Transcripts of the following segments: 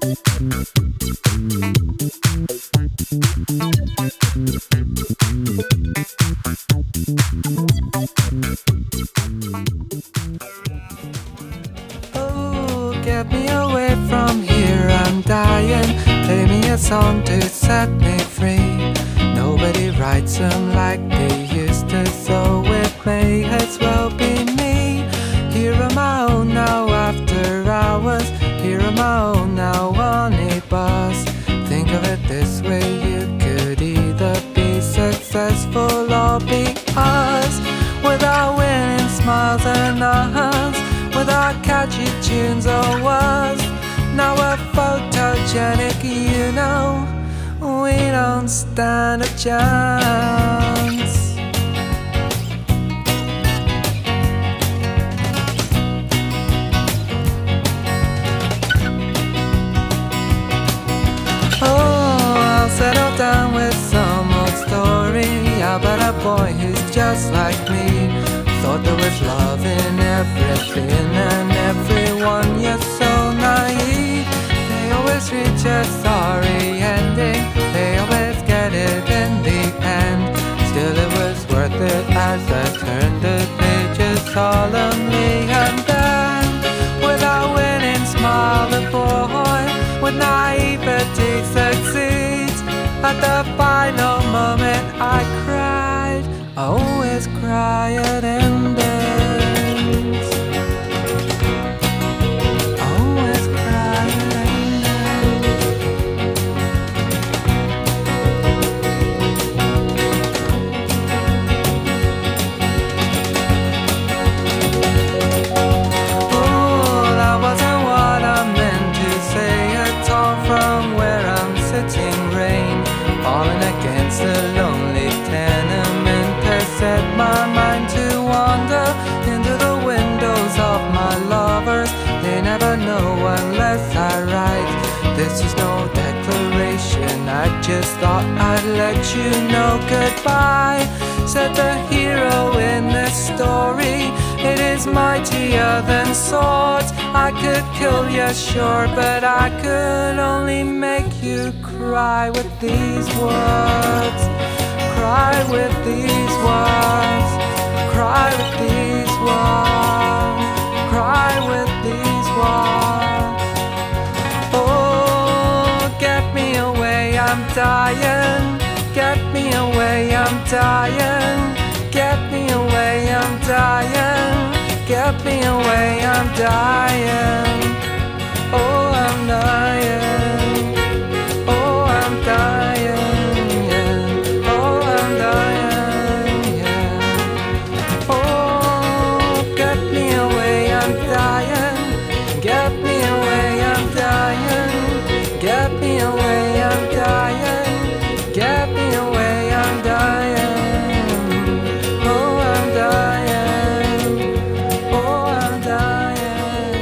Oh, get me away from here, I'm dying. Play me a song to set me free. Nobody writes them like they used to, so it may as well be me. Here on my own now after hours. Here on my own now on a bus. Think of it this way, you could either be successful or be us. Without winning smiles and hugs, without catchy tunes or words. Now we're photogenic, you know, we don't stand a chance. Settle down with some old story about a boy who's just like me. Thought there was love in everything and everyone, you're so naive. They always reach a sorry ending, they always get it in the end. Still it was worth it as I turned the pages solemnly. And then, without winning smile, the boy with naivety succeeds. At the final moment I cried, I always cry at endings. I always cry at Oh, that wasn't what I meant to say at all. From where I'm sitting, rain falling against the lonely tenement has set my mind to wander into the windows of my lovers. They never know unless I write. This is no declaration, I just thought I'd let you know goodbye. Said the hero in this story, it is mightier than swords. I could kill you, sure, but I could only make you cry with these words. Cry with these words. Cry with these words. Cry with these words. Oh, get me away, I'm dying. Get me away, I'm dying. Get me away, I'm dying. Get me away, I'm dying. Oh, I'm dying. Oh, I'm dying, yeah. Oh, I'm dying, yeah. Oh, get me away, I'm dying. Get me away, I'm dying. Get me away, I'm dying. Get me away, I'm dying. Oh, I'm dying. Oh, I'm dying.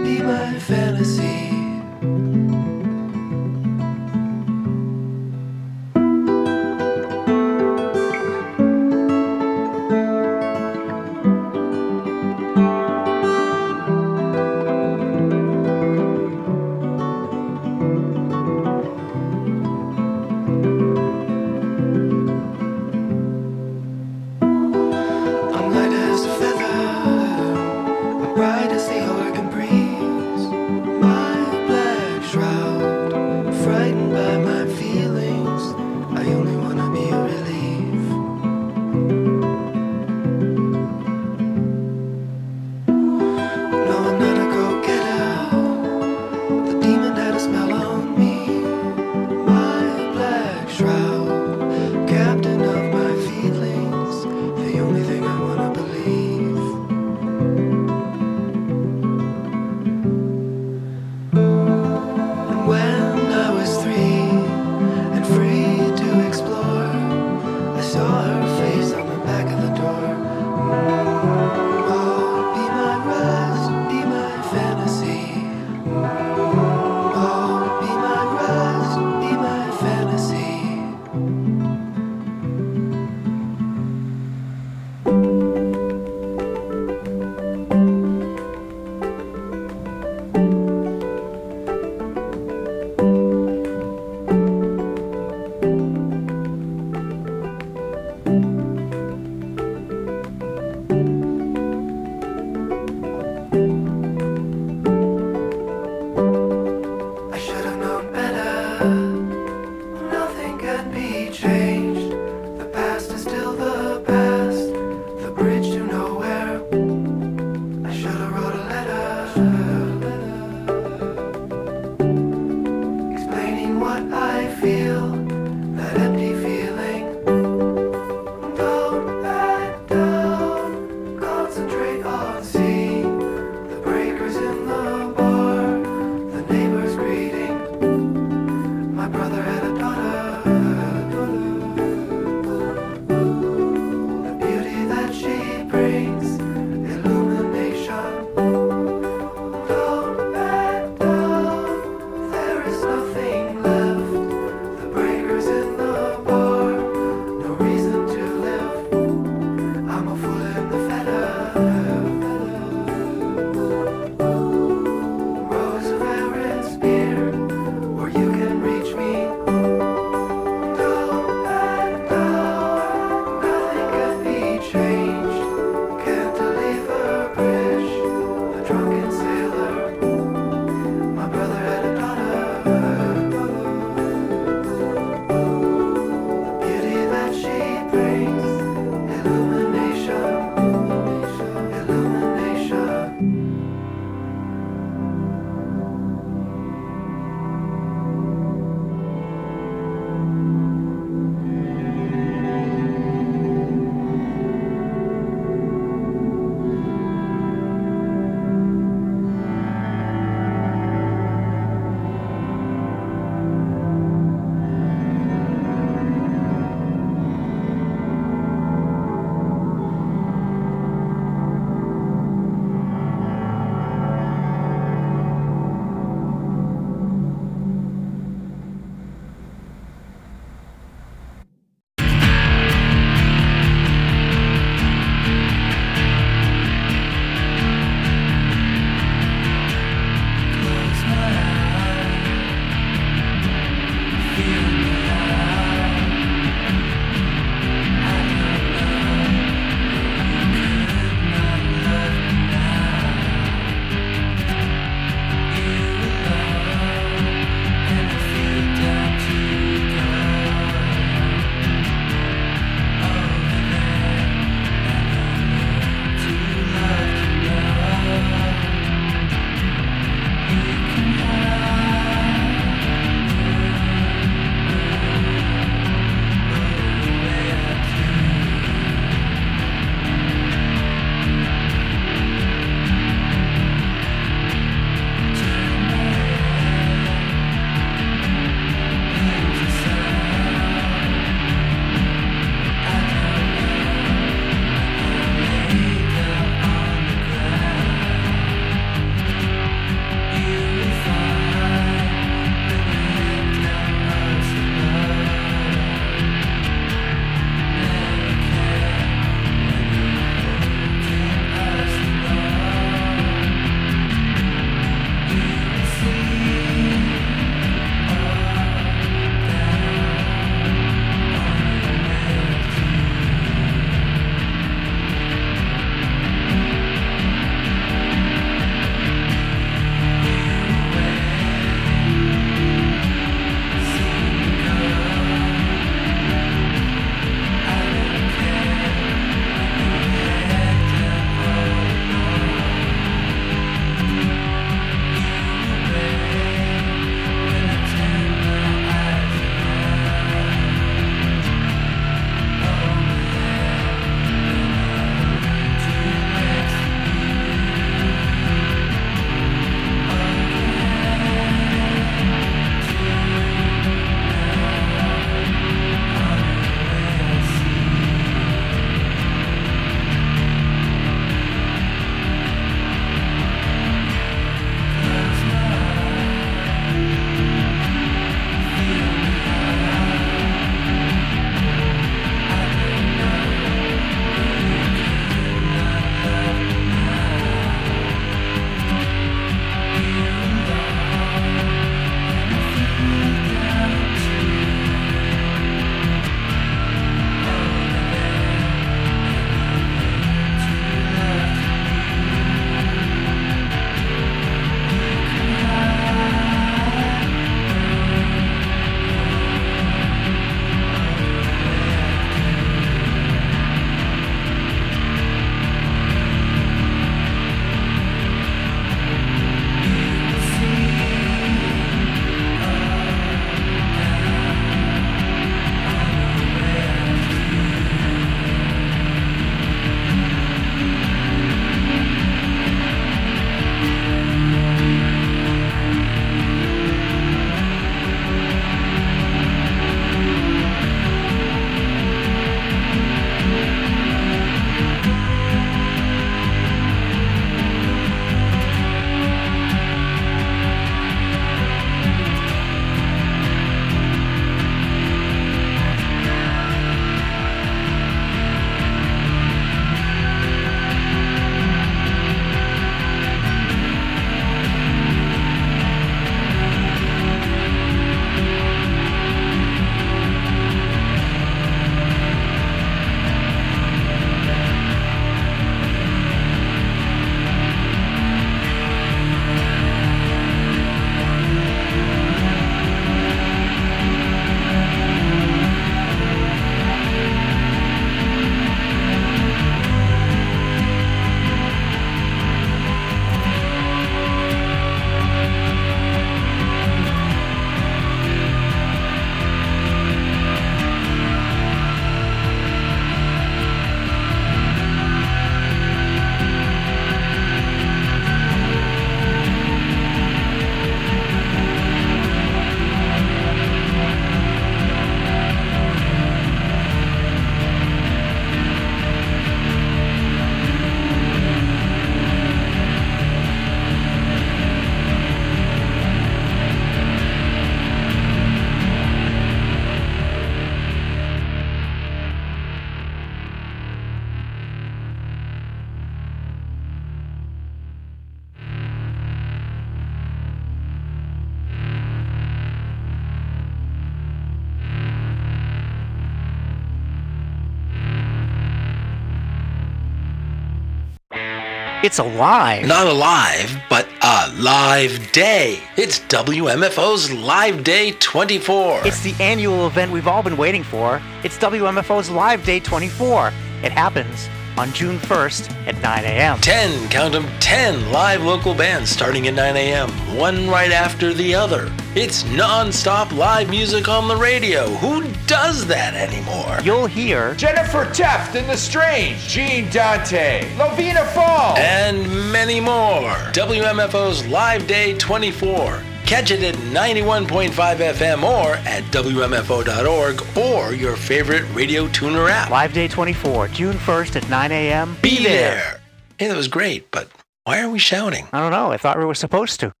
It's alive. Not alive, but a live day. It's WMFO's Live Day 24. It's the annual event we've all been waiting for. It's WMFO's Live Day 24. It happens on June 1st at 9 a.m. 10, count them, 10 live local bands starting at 9 a.m., one right after the other. It's non-stop live music on the radio. Who does that anymore? You'll hear Jennifer Teft and The Strange, Gene Dante, Lovina Fall, and many more. WMFO's Live Day 24. Catch it at 91.5 FM or at WMFO.org or your favorite radio tuner app. Live Day 24, June 1st at 9 a.m. Be there. Hey, that was great, but why are we shouting? I don't know. I thought we were supposed to.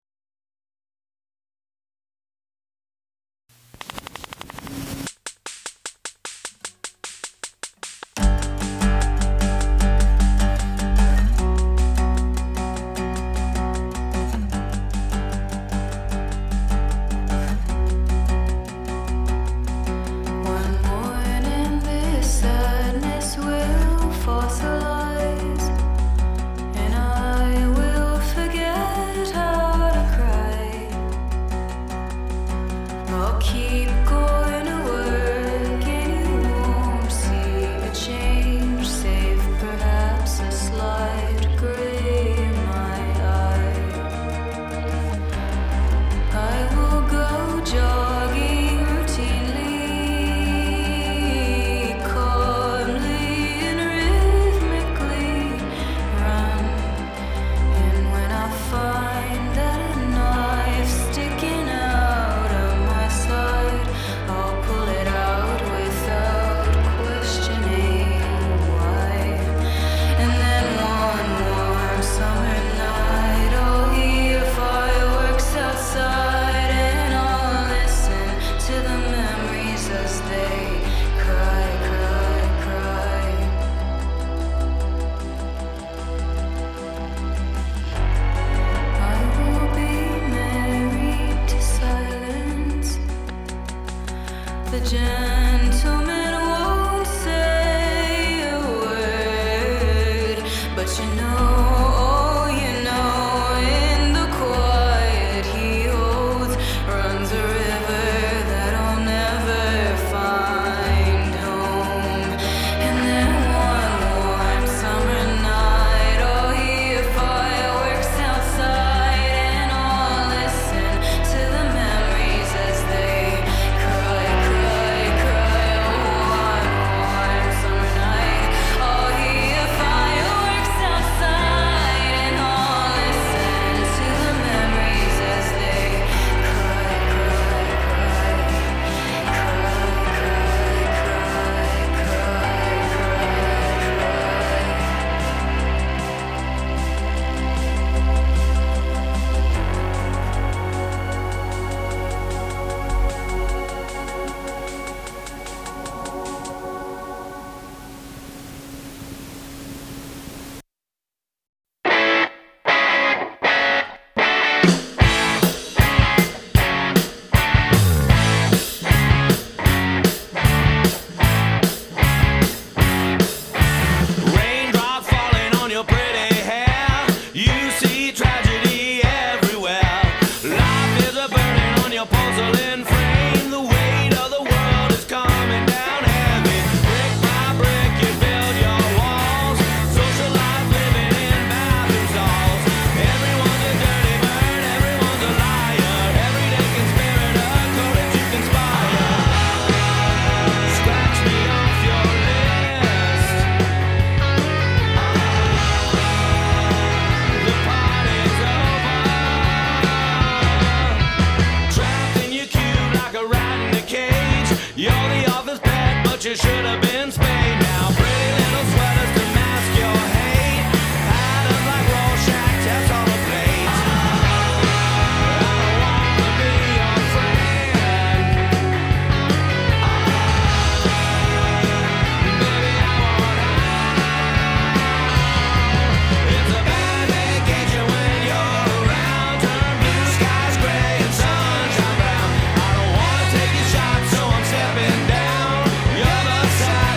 Take a shot, so I'm stepping down. You're the side.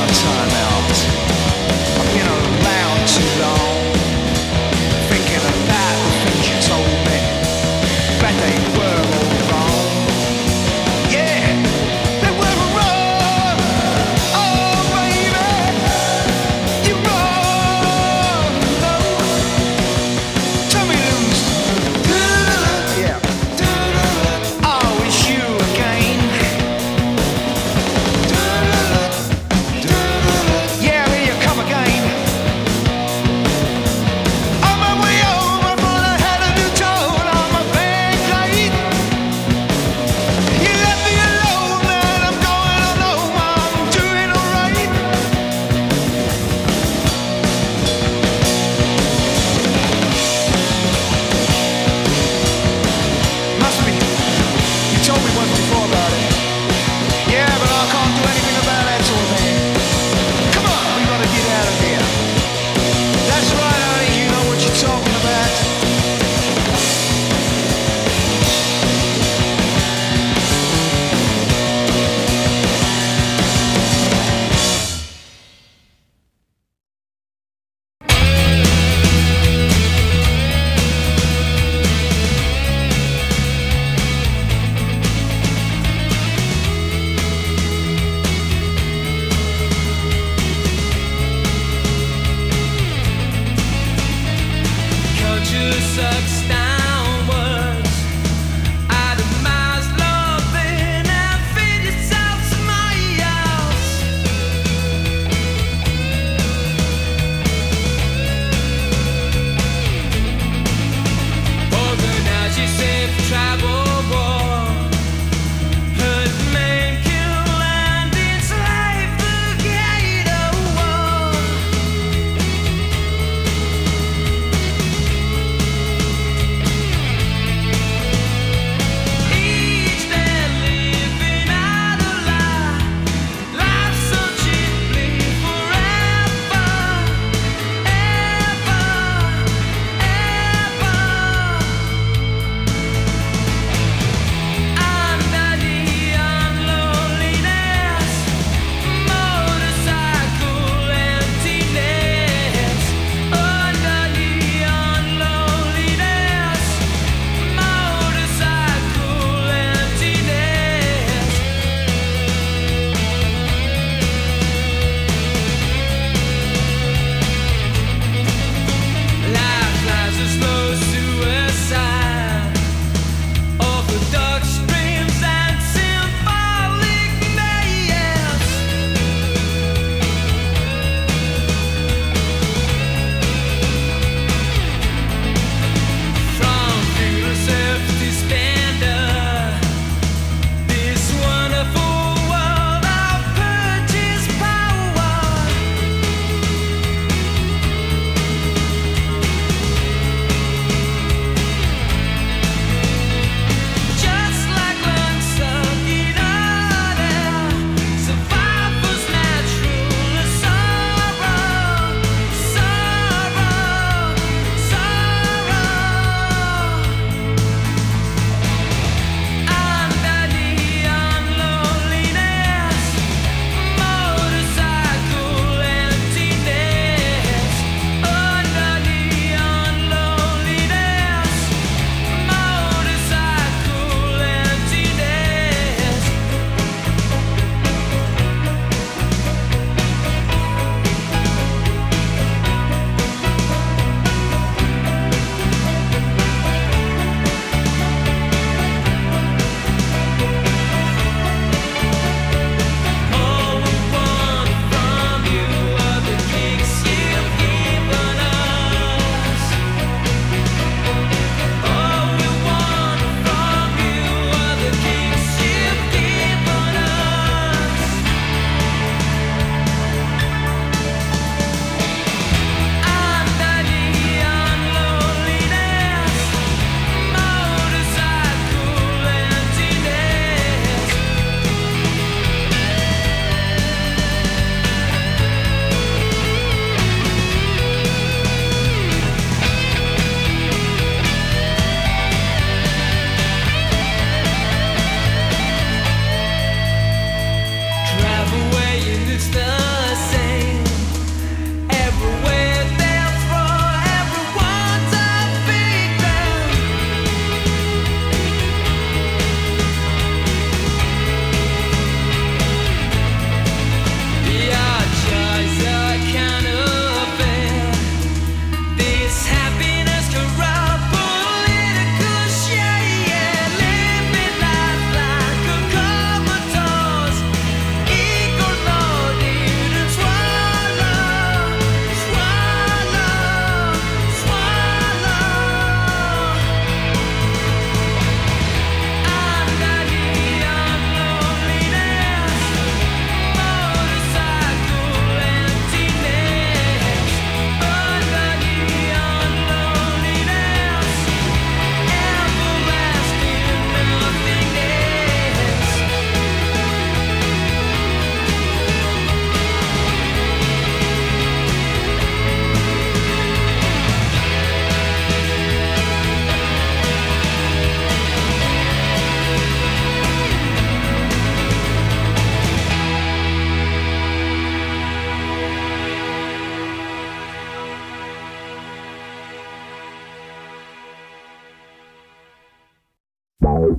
my time out. I've been around too long, thinking about the things you told me, but they were all wrong. Yeah, they were wrong. Oh baby, you're wrong. No, tell me loose. Yeah, oh, it's you again. Yeah, here you come again. On my way home, I thought I had a new tone on my back light. You left me alone, and I'm going on home. I'm doing alright. Must be. You told me once before about it. Yeah, but I can't do anything about that sort of thing. Come on, we gotta get out of here. That's right, honey, you know what you're talking about.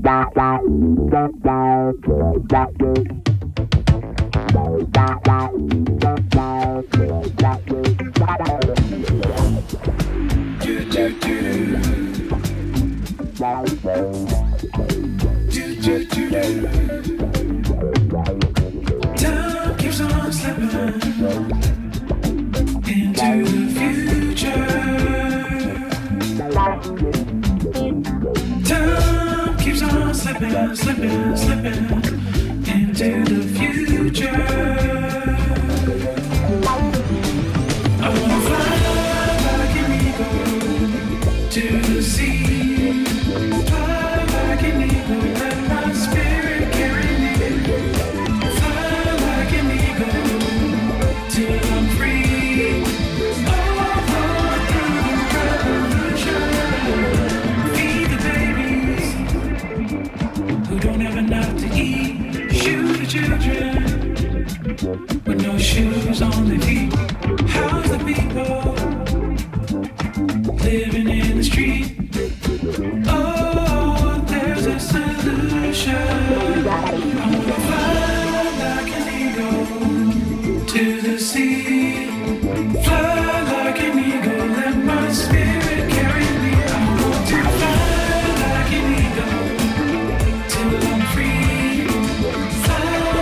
Time keeps on slipping into the future. Time keeps on slipping, slipping, slipping into the future. I wanna fly like an eagle to the sea. Fly like an eagle, let my spirit carry me. Fly like an eagle till I'm free. Oh, through the revolution. Feed the babies who don't have enough to eat. Shoot the children with no shoes on their feet. How's the people living in the street? Oh, there's a solution. I wanna fly like an eagle to the sea. Fly like an eagle, let my spirit carry me. I want to fly like an eagle till I'm free. Fly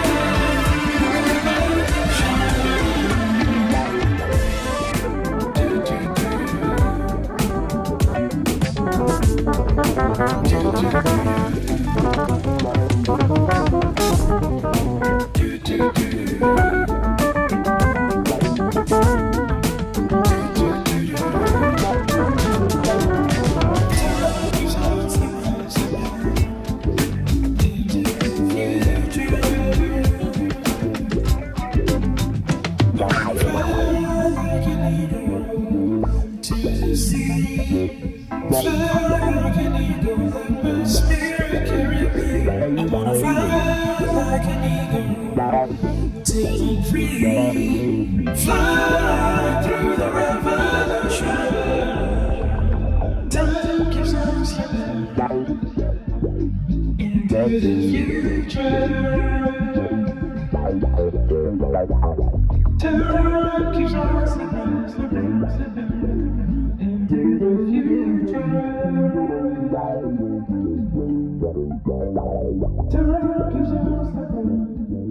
through the revolution. Time keeps on slipping into the future. Time keeps on slipping, slipping, slipping into the future. Time keeps on slipping.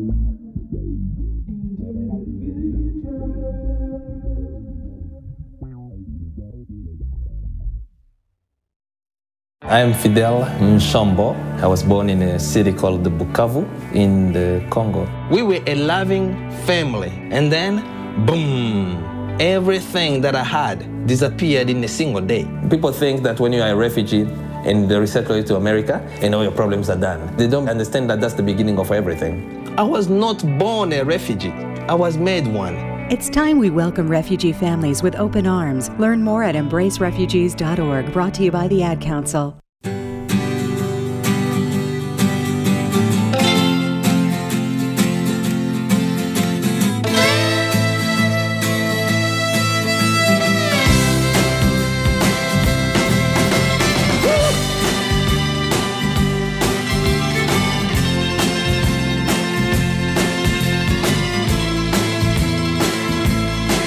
I am Fidel Nshambo. I was born in a city called Bukavu in the Congo. We were a loving family, and then, boom, everything that I had disappeared in a single day. People think that when you are a refugee and they resettle you to America, and all your problems are done. They don't understand that that's the beginning of everything. I was not born a refugee. I was made one. It's time we welcome refugee families with open arms. Learn more at embracerefugees.org, brought to you by the Ad Council.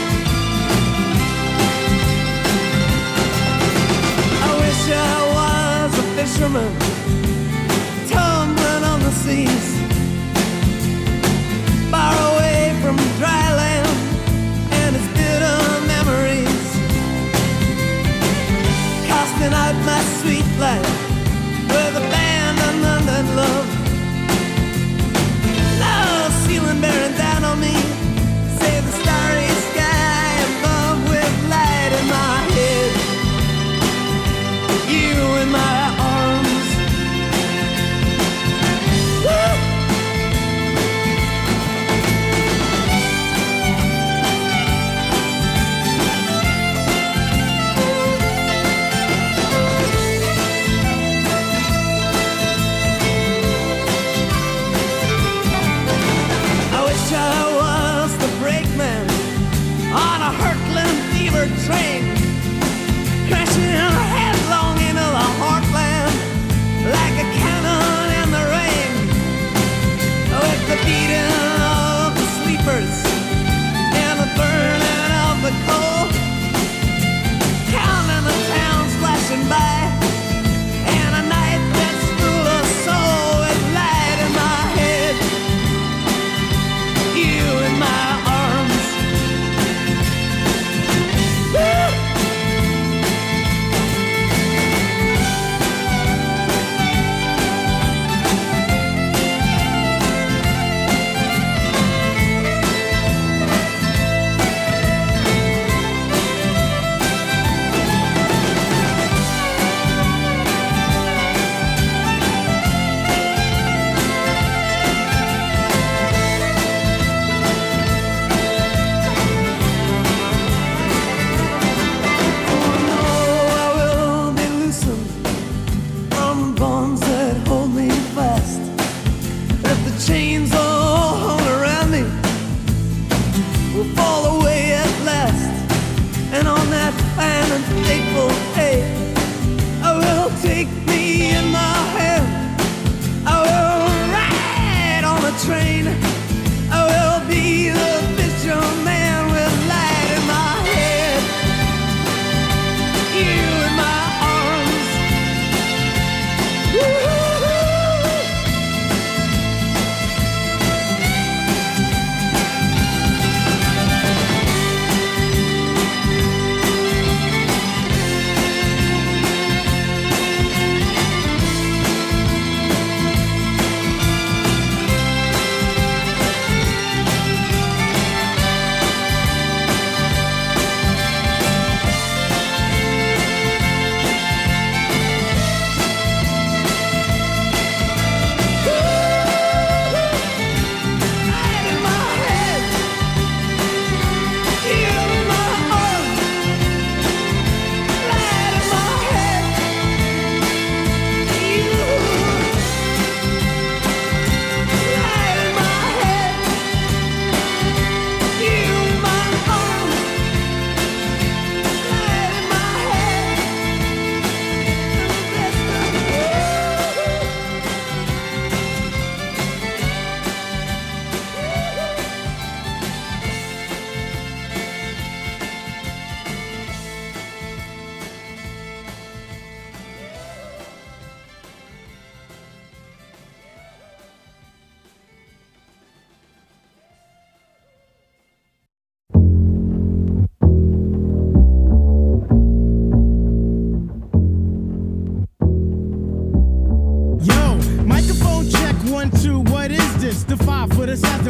I wish I was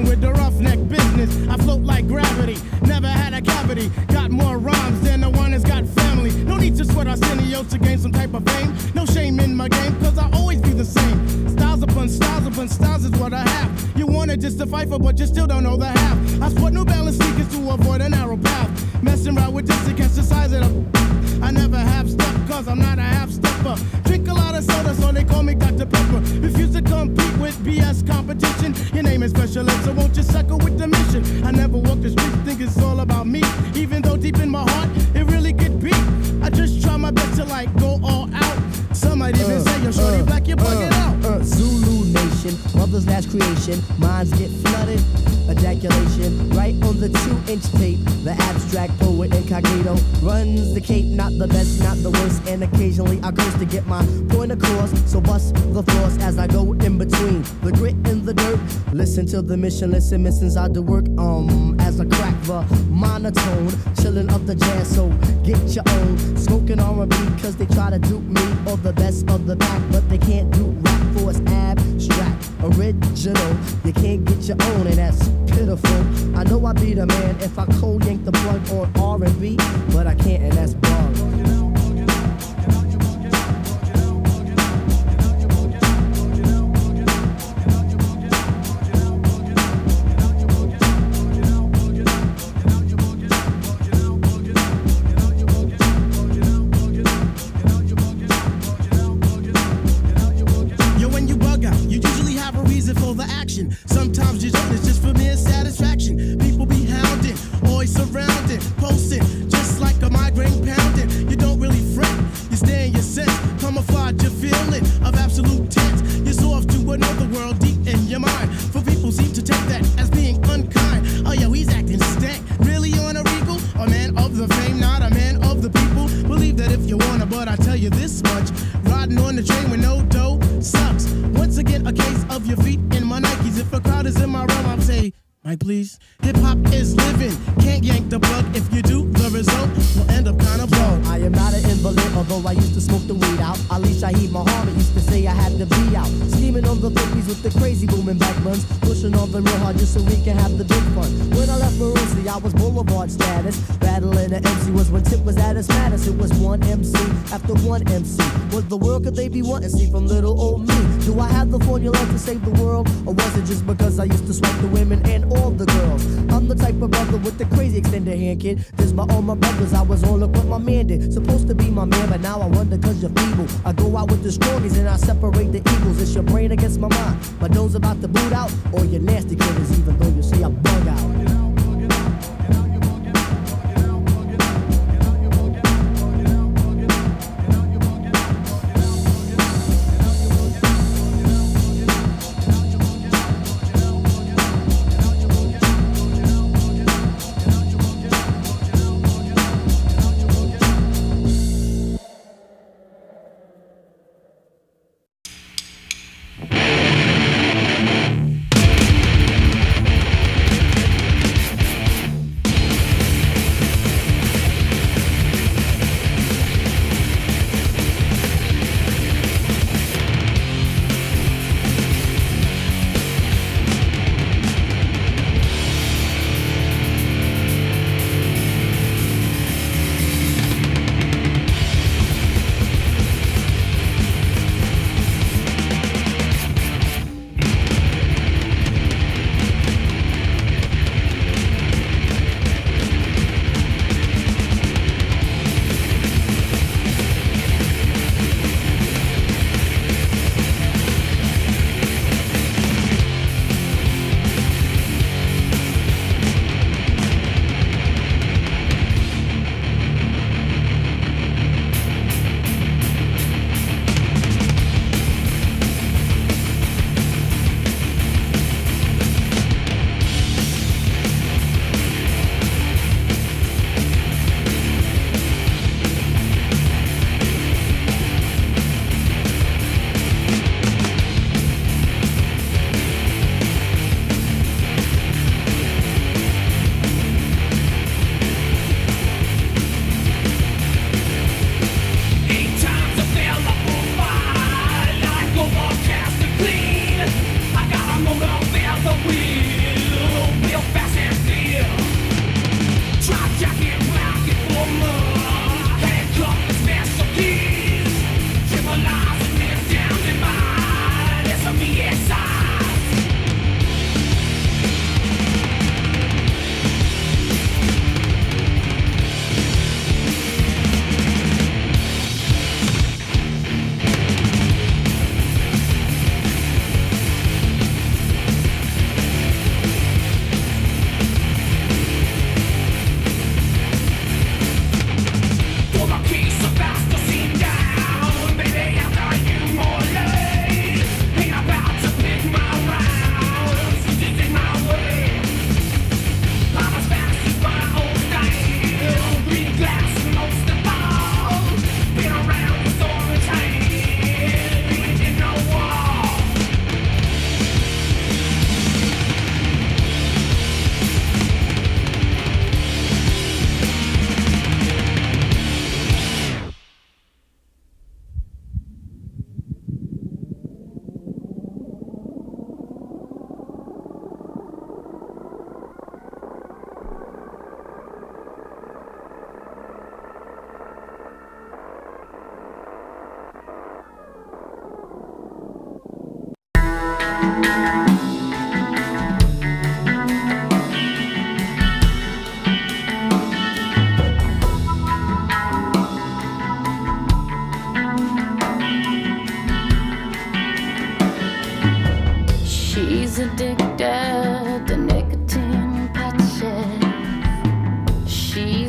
with the roughneck business. I float like gravity, never had a cavity. Got more rhymes than the one that's got family. No need to sweat Arsenio to gain some type of fame. No shame in my game, cause I always be the same. Styles upon styles is what I have. You wanna just to fight for, but you still don't know the half. I sport New Balance sneakers to avoid a narrow path. Messing around with this against the size of the... I never have stuff, cause I'm not a half-stepper. Drink a lot of soda, so they call me Dr. Pepper. Refuse to compete with BS competition. Your name is specialist, so won't you suckle with the mission? I never walk the street, think it's all about me. Even though deep in my heart, it really could be. I just try my best to like go all out. Some might even say, yo, shorty black, you're bugging out. Zulu Nation, mother's last creation. Minds get flooded, ejaculation. Right on the 2-inch tape, the abstract poet incognito runs the cape, not the best, not the worst. And occasionally I curse to get my point across. So bust the floors as I go in between the grit and the dirt. Listen to the mission, listen, missions I do work. As I crack the monotone, chillin' up the jazz, so get your own. Smoking R&B cause they try to dupe me or the best of the pack, but they can't do rap for it's abstract, original. You can't get your own, and that's pitiful. I know I be the man if I cold yank the plug on R&B, but I can't, and that's bug. Sometimes you don't, it's just for mere satisfaction. People be hounding, always surrounding, posting, just like a migraine pounding. You don't really fret, you stay in your sense, camouflage your feeling of absolute tense. You're so off to another world deep in your mind. For people seem to take that as being unkind. Oh yo, he's acting stank, really on a regal? A man of the fame, not a man of the people. Believe that if you wanna, but I tell you this much, riding on the train with no dough sucks. Once again, a case of your feet in my Nikes. If a crowd is in my realm, I'll say, Mike, please. Hip-hop is living, can't yank the plug. If you do, the result will end up kind of blown. I am not an invalid, although I used to smoke the weed out. Ali Shaheed Muhammad used to say I had to be out. Steaming on the 50s with the crazy booming back buns. Pushing on them real hard just so we can have the big fun. When I left Marossi, I was Boulevard status. Battling the MC was when Tip was at its maddest. It was one MC after one MC. What the world could they be wanting? See from little old me. Do I have the formula to save the world? Or was it just because I used to swipe the women and all the girls? I'm the type of brother with the crazy extended hand, kid. This by all my brothers, I was on look what my man did. Supposed to be my man, but now I wonder cause you're feeble. I go out with the strongies and I separate the evils. It's your brain against my mind. My doe's about to boot out, or your nasty critters, even though you say I bug out.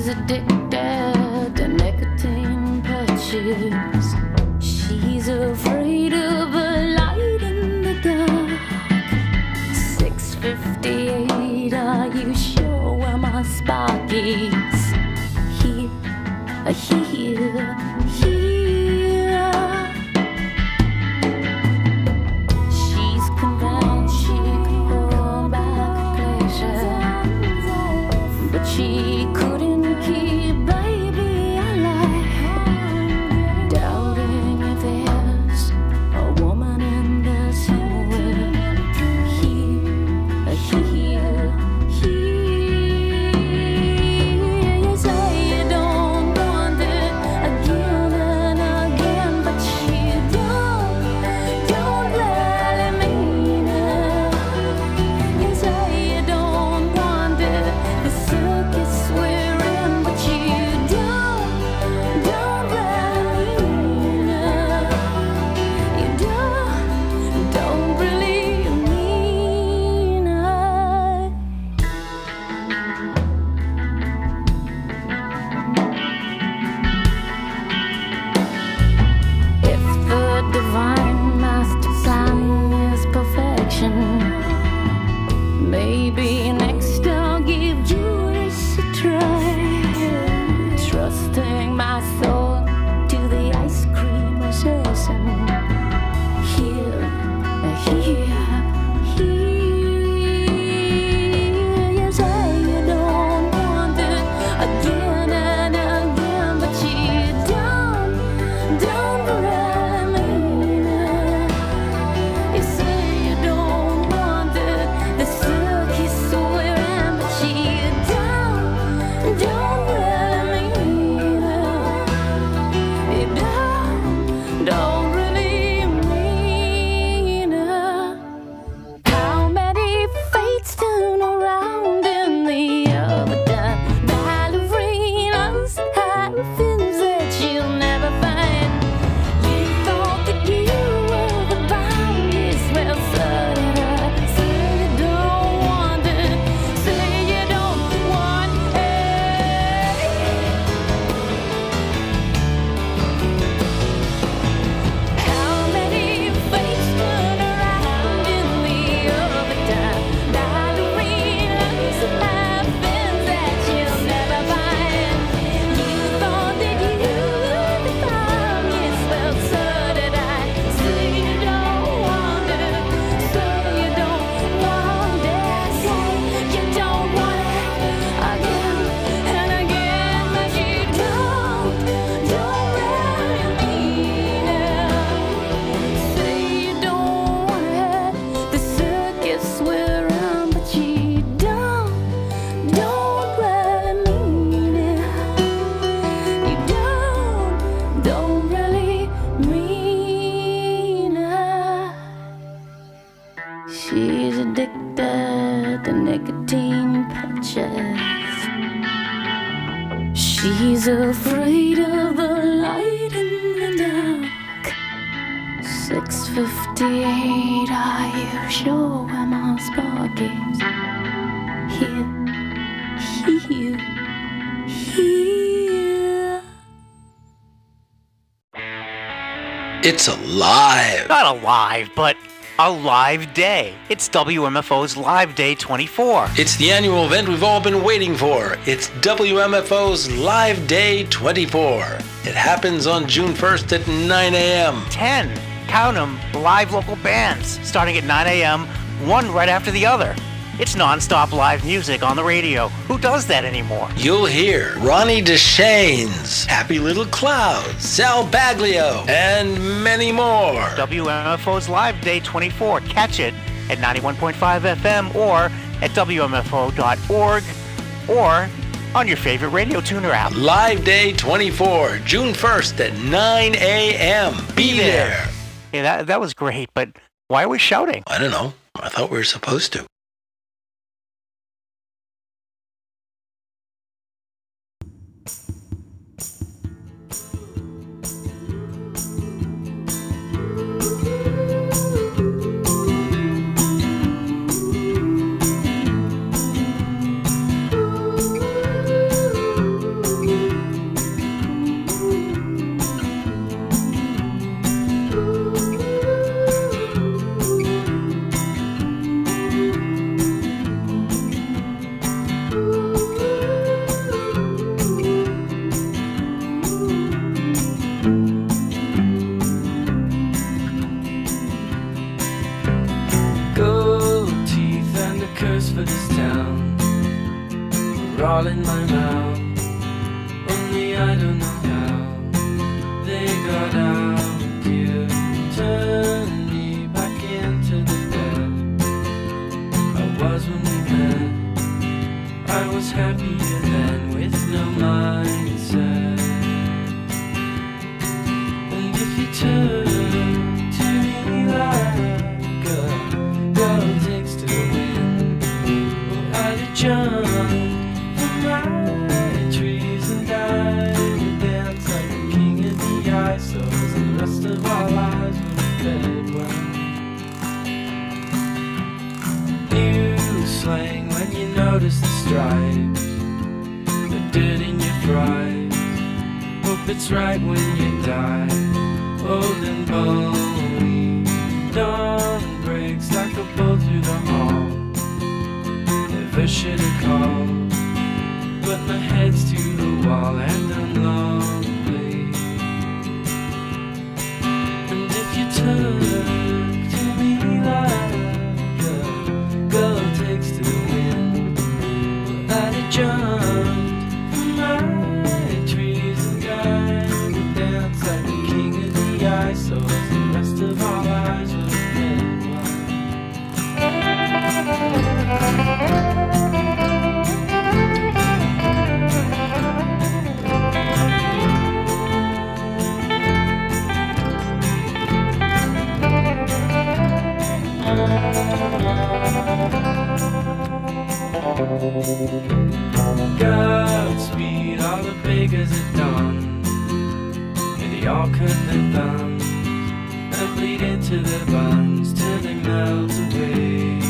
addicted to nicotine patches. She's afraid of a light in the dark. 6:58, are you sure where my spark is? Here, here, here. She's convinced she could pull back pleasure, but she couldn't keep baby alive. Doubting if there's a woman in this world. Here, here, here. You say you don't want it again and again, but you don't really mean it. You say you don't want it, the circus we're in, but you don't really mean it. You don't really mean it. If the divine master plan is perfection, maybe next I'll give Judas a try. Trusting my soul to the ice cream recession. Here, here, here. You say you don't want it again and again, but you don't really mean it. You say you don't want it, the circus we're in, but you don't really mean it. You don't really mean it. How many fates turn around in the overdone ballerinas have fins that you'll never find. You thought that you were the boundless, well, so did I. Say you don't want it, say you don't want it. How many fates turn around in the overdone ballerinas have fins that you'll never find. You thought that you were the boundless, well, so did I. Say you don't want it, say you don't want it, say you don't want it again and again, but you don't really mean it. Say you don't want it, the circus we're in, but you don't really mean it. You don't really mean it. She's addicted to nicotine patches. She's afraid of the light in the dark. 6:58, are you sure where my spark is? Here, here, here. It's alive. Not alive, but a live day. It's WMFO's Live Day 24. It's the annual event we've all been waiting for. It's WMFO's Live Day 24. It happens on June 1st at 9 a.m. 10, count 'em, live local bands, starting at 9 a.m., one right after the other. It's non-stop live music on the radio. Who does that anymore? You'll hear Ronnie DeShanes, Happy Little Clouds, Sal Baglio, and many more. WMFO's Live Day 24. Catch it at 91.5 FM or at WMFO.org or on your favorite radio tuner app. Live Day 24, June 1st at 9 a.m. Be there. Yeah, that was great, but why are we shouting? I don't know. I thought we were supposed to. are all in my mouth. Only I don't know how they got out. You turned me back into the bed I was when we met. I was happier then with no mindset. And if you turn to me like a girl takes to the wind, well, I'd have jumped from my trees and died and dance like a king of the ice. So as the rest of our lives would have fed well. New slang when you notice the stripes, the dirt in your fries. Hope it's right when you die, old and bony. Dawn breaks like a bolt through the hall. Never should have called, but my head's to the wall and I'm lonely. And if you turn to me like a girl takes to the wind, well, I'd have jumped from my trees and died and dance like the king of the ice. So as the rest of our lives would have been Godspeed, all the beggars at dawn, and they all cut their thumbs and bleed into their buns till they melt away.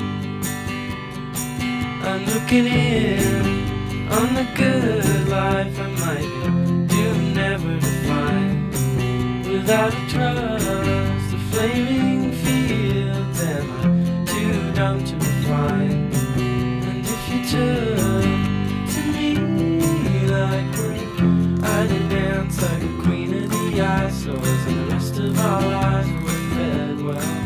I'm looking in on the good life I might be doomed never to find. Without a trust, the flaming fields, am I too dumb to refine? And if you turn to me like one, I'd dance like a queen of the ice. So as the rest of our lives were fed well.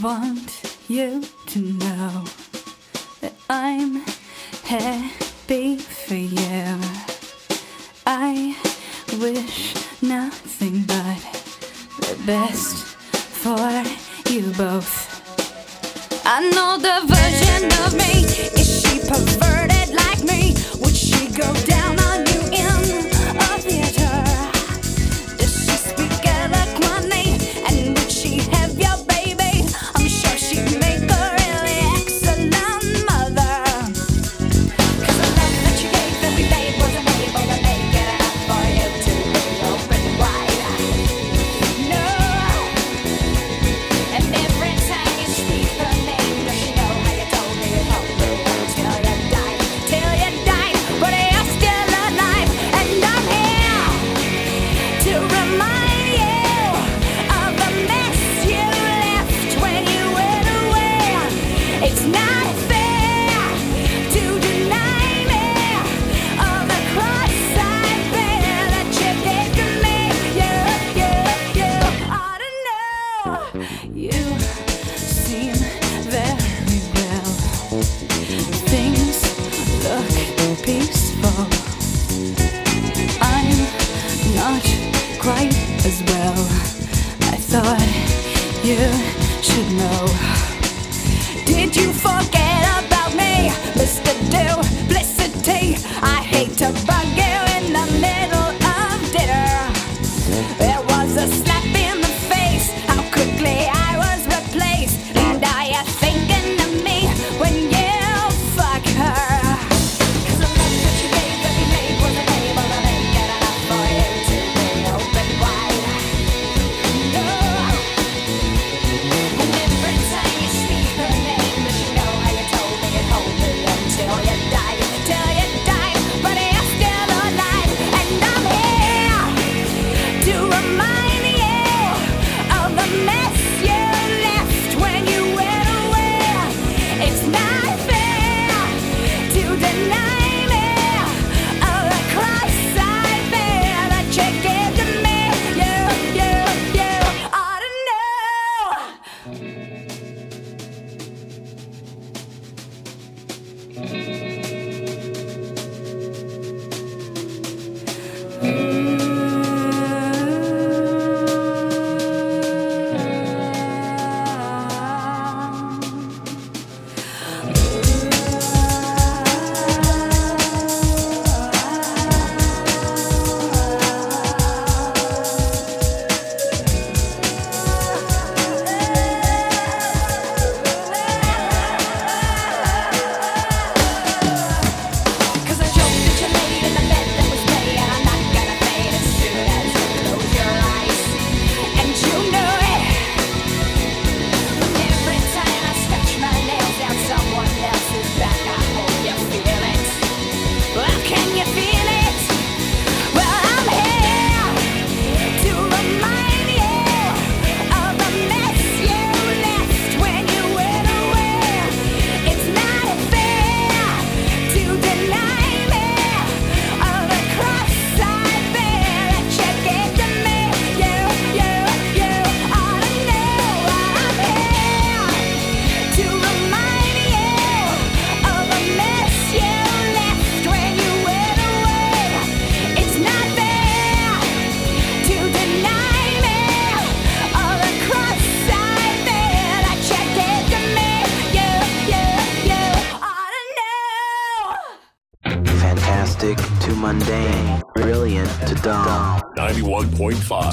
want you to know that I'm happy for you. I wish nothing but the best for you both. I know the version of me. Is she perverted like me? Would she go down on you in a theater? Does she speak eloquently? And would she have your baby? I'm sure she'd make a really excellent mother. 'Cause the love that you gave every day wasn't able to make it enough for you to be open wide. No. And every time you speak her name, does she know how you told me you told me till you died? Till you died, but you're still alive. And I'm here to remind you of the mess you left when you went away. It's not fair to deny me of the cross I bear that you gave to me. You ought to know. You seem very well. Things look peaceful. I'm not quite as well. I thought you should know. Did you forget about me, Mr. Duplicity? I hate to bug you in the middle of dinner. There was a slap in the face, how quickly I was replaced. And are you thinking of me when you fuck her? 'Cause the love that you gave every day wasn't able to make it enough for you to be open wide. No. And every time you speak her name, does she know how you told me you'd hold me until you died? Till you died, but you're still alive. And I'm here to remind you of the mess you left when you went away. It's not fair to deny me of the cross I bear that you gave to me. You ought to know. 'Cause I joked that you laid in the bed that was made, and I'm not gonna fade as soon as you close your eyes. And you know it. Every time I scratch my nails down someone else's back, I hope you feel it. Well, can you feel it? Well, I'm here to remind you of the mess you left when you went away. It's not fair to deny me of the cross I bear that you gave to me. You ought to know. I'm here to remind you of the mess you left when you went away. It's not fair to deny me of the cross I bear that you gave to me. You ought to know. Fantastic to mundane, brilliant to dumb. 91.5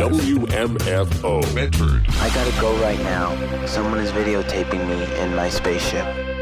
WMFO. Bedford. I gotta go right now. Someone is videotaping me in my spaceship.